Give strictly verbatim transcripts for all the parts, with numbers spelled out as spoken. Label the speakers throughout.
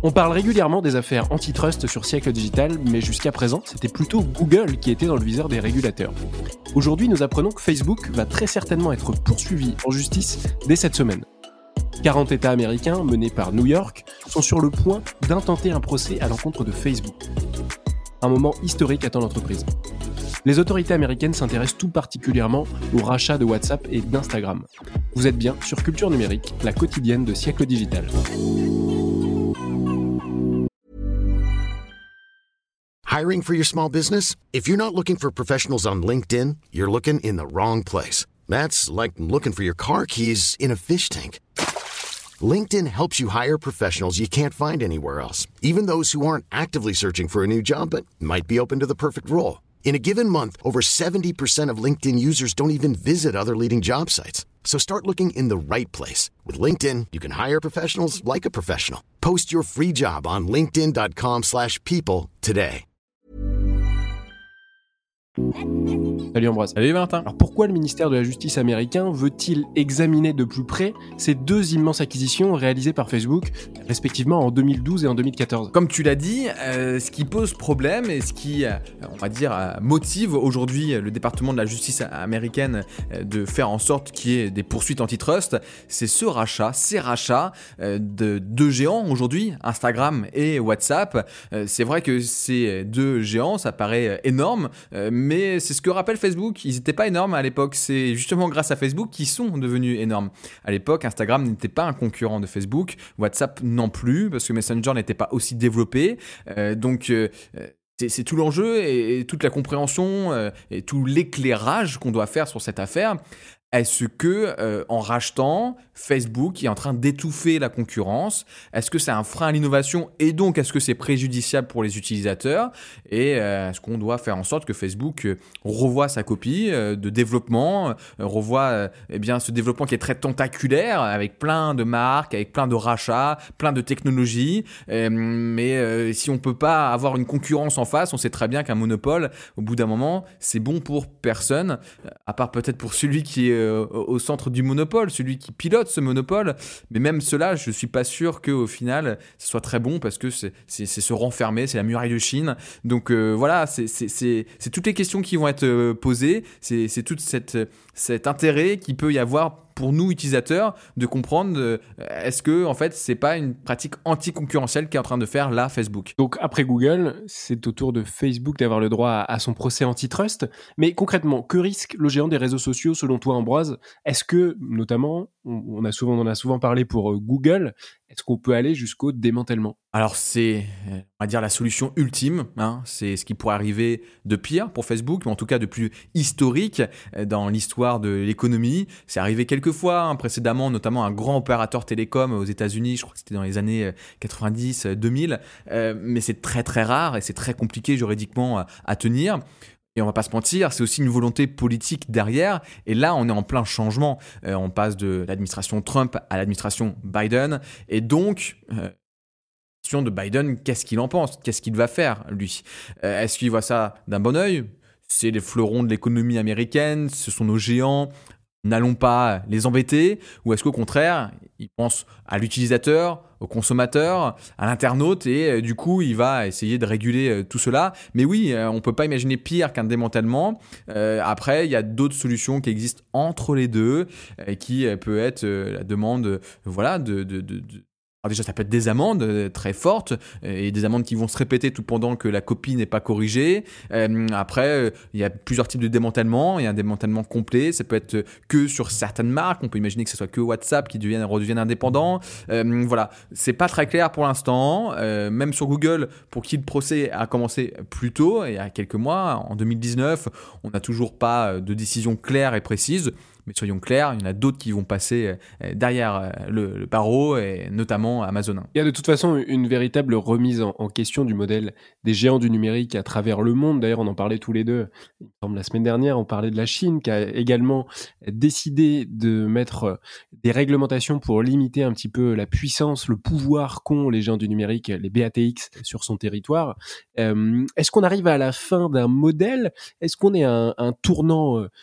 Speaker 1: On parle régulièrement des affaires antitrust sur Siècle Digital, mais jusqu'à présent, c'était plutôt Google qui était dans le viseur des régulateurs. Aujourd'hui, nous apprenons que Facebook va très certainement être poursuivi en justice dès cette semaine. quarante États américains, menés par New York, sont sur le point d'intenter un procès à l'encontre de Facebook. Un moment historique attend l'entreprise. Les autorités américaines s'intéressent tout particulièrement au rachat de WhatsApp et d'Instagram. Vous êtes bien sur Culture Numérique, la quotidienne de Siècle Digital.
Speaker 2: Hiring for your small business? If you're not looking for professionals on LinkedIn, you're looking in the wrong place. That's like looking for your car keys in a fish tank. LinkedIn helps you hire professionals you can't find anywhere else, even those who aren't actively searching for a new job but might be open to the perfect role. In a given month, over seventy percent of LinkedIn users don't even visit other leading job sites. So start looking in the right place. With LinkedIn, you can hire professionals like a professional. Post your free job on linkedin.com slash people today.
Speaker 1: Salut Ambroise.
Speaker 3: Salut Valentin.
Speaker 1: Alors pourquoi le ministère de la Justice américain veut-il examiner de plus près ces deux immenses acquisitions réalisées par Facebook, respectivement en deux mille douze et en deux mille quatorze ?
Speaker 3: Comme tu l'as dit, euh, ce qui pose problème et ce qui, euh, on va dire, euh, motive aujourd'hui le département de la justice américaine euh, de faire en sorte qu'il y ait des poursuites antitrust, c'est ce rachat, ces rachats euh, de deux géants aujourd'hui, Instagram et WhatsApp. Euh, c'est vrai que ces deux géants, ça paraît énorme, euh, mais c'est ce que rappelle Facebook. Ils n'étaient pas énormes à l'époque. C'est justement grâce à Facebook qu'ils sont devenus énormes. À l'époque, Instagram n'était pas un concurrent de Facebook, WhatsApp non plus, parce que Messenger n'était pas aussi développé. Euh, donc, euh, c'est, c'est tout l'enjeu et, et toute la compréhension euh, et tout l'éclairage qu'on doit faire sur cette affaire. Est-ce que, euh, en rachetant, Facebook est en train d'étouffer la concurrence ? Est-ce que c'est un frein à l'innovation et donc est-ce que c'est préjudiciable pour les utilisateurs ? Et euh, est-ce qu'on doit faire en sorte que Facebook euh, revoie sa copie euh, de développement, euh, revoie euh, eh bien, ce développement qui est très tentaculaire, avec plein de marques, avec plein de rachats, plein de technologies. Euh, mais euh, si on ne peut pas avoir une concurrence en face, on sait très bien qu'un monopole, au bout d'un moment, c'est bon pour personne, à part peut-être pour celui qui est au centre du monopole, celui qui pilote ce monopole, mais même cela, je suis pas sûr qu'au final, ce soit très bon parce que c'est, c'est, c'est se renfermer, c'est la muraille de Chine. Donc euh, voilà, c'est, c'est, c'est, c'est toutes les questions qui vont être euh, posées, c'est, c'est tout cette, cet intérêt qu'il peut y avoir pour nous utilisateurs de comprendre euh, est-ce que en fait c'est pas une pratique anticoncurrentielle qu'est en train de faire là Facebook.
Speaker 1: Donc après Google, c'est au tour de Facebook d'avoir le droit à, à son procès antitrust. Mais concrètement, que risque le géant des réseaux sociaux selon toi, Ambroise ? Est-ce que, notamment, on, on a souvent, on en a souvent parlé pour euh, Google, est-ce qu'on peut aller jusqu'au démantèlement ?
Speaker 3: Alors c'est, on va dire, la solution ultime, hein. C'est ce qui pourrait arriver de pire pour Facebook, mais en tout cas de plus historique dans l'histoire de l'économie. C'est arrivé quelques fois hein, précédemment, notamment un grand opérateur télécom aux États-Unis, je crois que c'était dans les années quatre-vingt-dix deux mille, euh, mais c'est très très rare et c'est très compliqué juridiquement à, à tenir. Et on va pas se mentir, c'est aussi une volonté politique derrière. Et là, on est en plein changement. Euh, on passe de l'administration Trump à l'administration Biden. Et donc, euh, de Biden, qu'est-ce qu'il en pense ? Qu'est-ce qu'il va faire, lui ? euh, Est-ce qu'il voit ça d'un bon œil ? C'est les fleurons de l'économie américaine, ce sont nos géants, n'allons pas les embêter ? Ou est-ce qu'au contraire, il pense à l'utilisateur, au consommateur, à l'internaute et euh, du coup, il va essayer de réguler euh, tout cela ? Mais oui, euh, on ne peut pas imaginer pire qu'un démantèlement. Euh, après, il y a d'autres solutions qui existent entre les deux, euh, qui euh, peut être euh, la demande euh, voilà, de... de, de, de Alors déjà, ça peut être des amendes euh, très fortes euh, et des amendes qui vont se répéter tout pendant que la copie n'est pas corrigée. Euh, après, euh, il y a plusieurs types de démantèlement. Il y a un démantèlement complet. Ça peut être que sur certaines marques. On peut imaginer que ce soit que WhatsApp qui devienne, redevienne indépendant. Euh, voilà, c'est pas très clair pour l'instant. Euh, même sur Google, pour qui le procès a commencé plus tôt, il y a quelques mois, en deux mille dix-neuf, on n'a toujours pas de décision claire et précise. Mais soyons clairs, il y en a d'autres qui vont passer derrière le, le barreau, et notamment Amazon.
Speaker 1: Il y a de toute façon une véritable remise en, en question du modèle des géants du numérique à travers le monde. D'ailleurs, on en parlait tous les deux. Il me semble la semaine dernière, on parlait de la Chine qui a également décidé de mettre des réglementations pour limiter un petit peu la puissance, le pouvoir qu'ont les géants du numérique, les B A T X, sur son territoire. Euh, est-ce qu'on arrive à la fin d'un modèle ? Est-ce qu'on est à un, un tournant euh,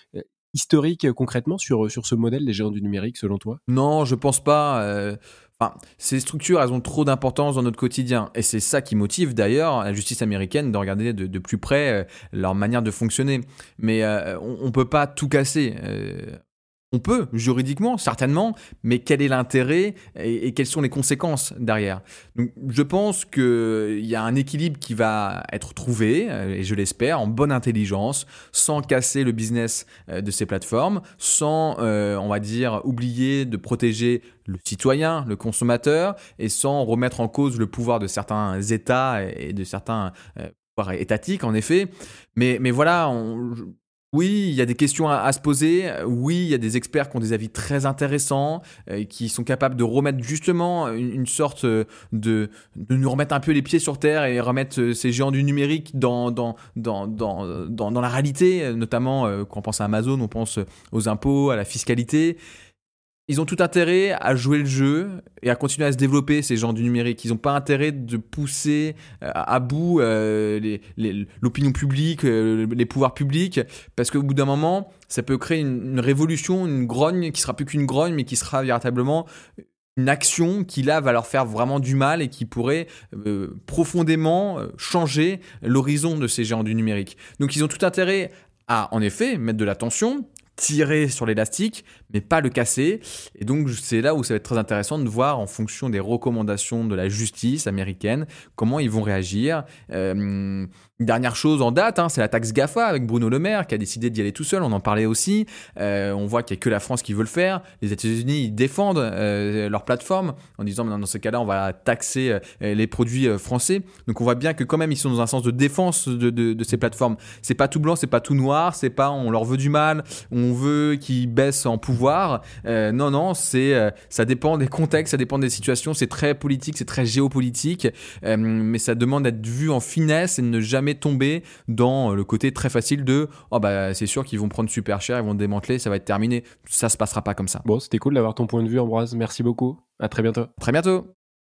Speaker 1: historique euh, concrètement sur, sur ce modèle des géants du numérique selon toi?
Speaker 3: Non, je pense pas. euh, Enfin, ces structures, elles ont trop d'importance dans notre quotidien. Et c'est ça qui motive d'ailleurs la justice américaine de regarder de, de plus près euh, leur manière de fonctionner. Mais euh, on, on peut pas tout casser. Euh, On peut, juridiquement, certainement, mais quel est l'intérêt et, et quelles sont les conséquences derrière? Donc, je pense qu'il y a un équilibre qui va être trouvé, euh, et je l'espère, en bonne intelligence, sans casser le business euh, de ces plateformes, sans, euh, on va dire, oublier de protéger le citoyen, le consommateur, et sans remettre en cause le pouvoir de certains États et de certains euh, pouvoirs étatiques, en effet. Mais, mais voilà, on... Oui, il y a des questions à, à se poser. Oui, il y a des experts qui ont des avis très intéressants, euh, qui sont capables de remettre justement une, une sorte de, de nous remettre un peu les pieds sur terre et remettre ces géants du numérique dans, dans, dans, dans, dans, dans la réalité. Notamment, euh, quand on pense à Amazon, on pense aux impôts, à la fiscalité. Ils ont tout intérêt à jouer le jeu et à continuer à se développer, ces gens du numérique. Ils n'ont pas intérêt de pousser à, à bout euh, les, les, l'opinion publique, euh, les pouvoirs publics, parce qu'au bout d'un moment, ça peut créer une, une révolution, une grogne qui sera plus qu'une grogne, mais qui sera véritablement une action qui là va leur faire vraiment du mal et qui pourrait euh, profondément changer l'horizon de ces géants du numérique. Donc ils ont tout intérêt à, en effet, mettre de l'attention, tirer sur l'élastique, mais pas le casser. Et donc, c'est là où ça va être très intéressant de voir, en fonction des recommandations de la justice américaine, comment ils vont réagir. Euh, une dernière chose en date, hein, c'est la taxe GAFA avec Bruno Le Maire qui a décidé d'y aller tout seul. On en parlait aussi. Euh, on voit qu'il n'y a que la France qui veut le faire. Les États-Unis, ils défendent euh, leur plateforme en disant, dans ce cas-là, on va taxer euh, les produits euh, français. Donc, on voit bien que quand même, ils sont dans un sens de défense de, de, de ces plateformes. C'est pas tout blanc, c'est pas tout noir. C'est pas on leur veut du mal, on veut qu'ils baissent en pouvoir. Euh, non, non, c'est euh, ça dépend des contextes, ça dépend des situations. C'est très politique, c'est très géopolitique, euh, mais ça demande d'être vu en finesse et de ne jamais tomber dans le côté très facile de oh bah c'est sûr qu'ils vont prendre super cher, ils vont démanteler, ça va être terminé. Ça se passera pas comme ça.
Speaker 1: Bon, c'était cool d'avoir ton point de vue, Ambroise. Merci beaucoup. À très bientôt.
Speaker 3: Très bientôt.